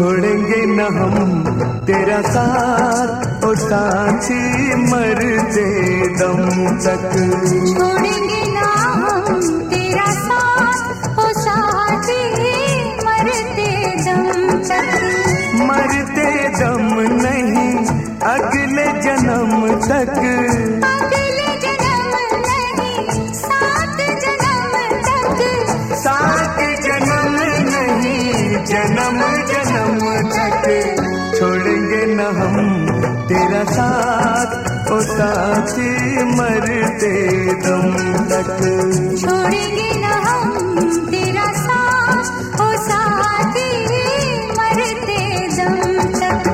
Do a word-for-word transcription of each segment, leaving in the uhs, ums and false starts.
छोड़ेंगे न हम तेरा साथ ओ साथी मरते दम तक। छोड़ेंगे ना हम तेरा साथ ओ साथी मरते दम तक। मरते दम नहीं अगले जन्म तक। अगले जन्म नहीं सात जन्म तक। सात जन्म नहीं जन्म जन्म तक। छोड़ेंगे न हम तेरा साथ ओ साथी मरते दम तक। छोड़ेंगे न हम तेरा साथ ओ साथी मरते दम तक।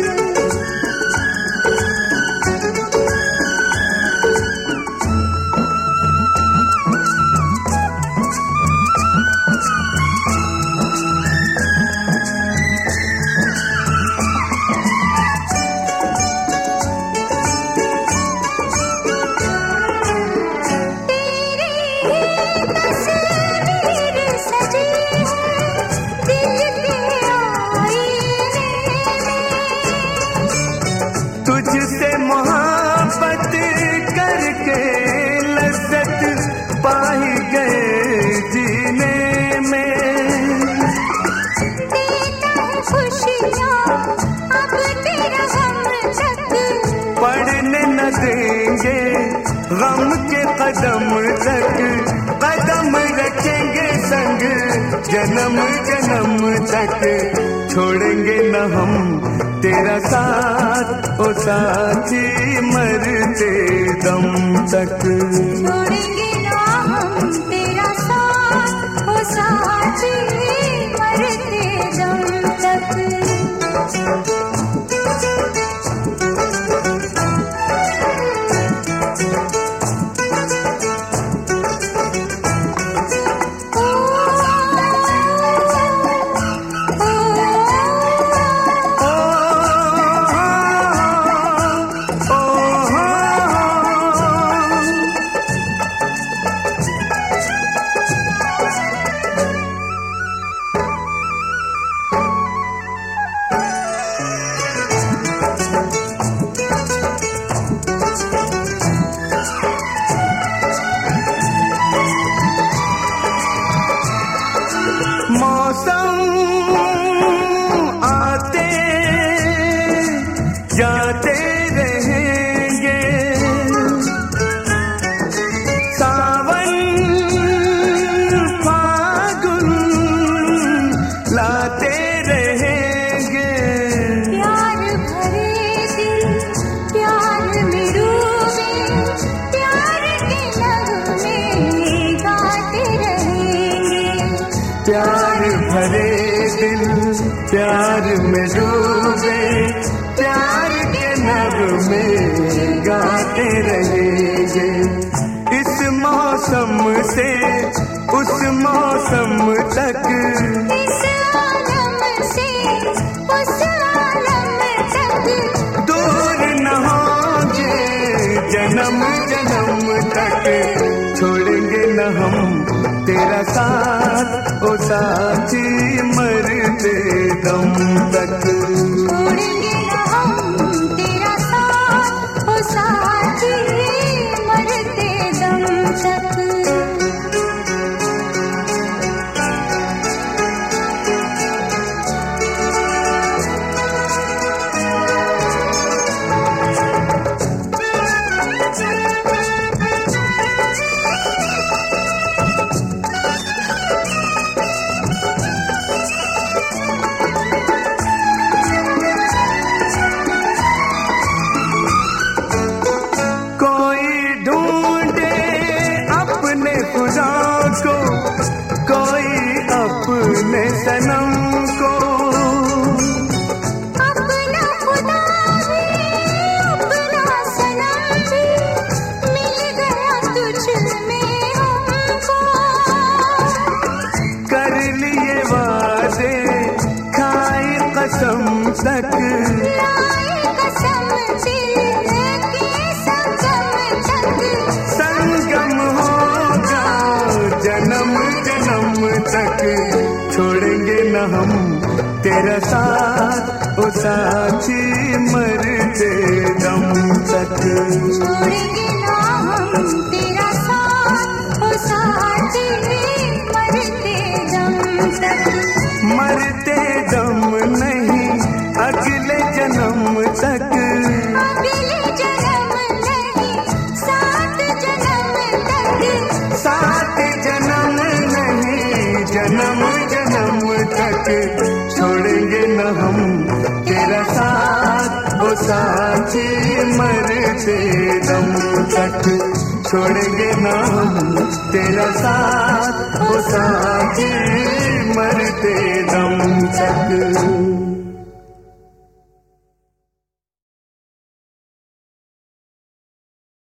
तुझसे मोहब्बत करके लज्जत पाई गए जीने में। देता है खुशियाँ अब तेरा गम तक। पढ़ने न देंगे गम के कदम तक। कदम रखेंगे संग जन्म जन्म तक। छोड़ेंगे न हम तेरा साथ ओ साथी मरते दम तक। छोड़ेंगे ना हम तेरा साथ ओ साथी मरते दम तक। मौसम आते जाते रहेंगे। सावन फागुन लाते रहेंगे। प्यार भरे दिल प्यार में डूबे प्यार के नगमे गाते रहेंगे। प्यार भरे दिल प्यार में डूबे प्यार के नगमे गाते रहेंगे। इस मौसम से उस मौसम तक। इस आलम से उस आलम तक। दूर न होंगे जन्म जन्म तक। छोड़ेंगे न हम तेरा साथ ओ साथी मरते दम तक। छोड़ेंगे ना हम तेरा साथ ओ साथी मरते दम तक। अपने सनम को अपना खुदा भी अपना सनम भी मिल गया तुझ में हमको। कर लिए वादे खाए कसम तक लाए कसम दिल के संगम तक। संगम होगा जन्म जन्म तक। छोड़ेंगे न हम तेरा साथ साथ ओ साथी मरते दम तक। छोड़ेंगे ना हम तेरा साथ ओ साथी मरते दम तक। मरते दम नहीं अगले जन्म तक। अगले जन्म नहीं सात जन्म तक। सात जन्म नहीं जन्म जन्म तक। छोड़ेंगे न हम तेरा साथ ओ साथी मरते दम तक। छोड़ेंगे न हम तेरा साथ ओ साथी मरते दम तक।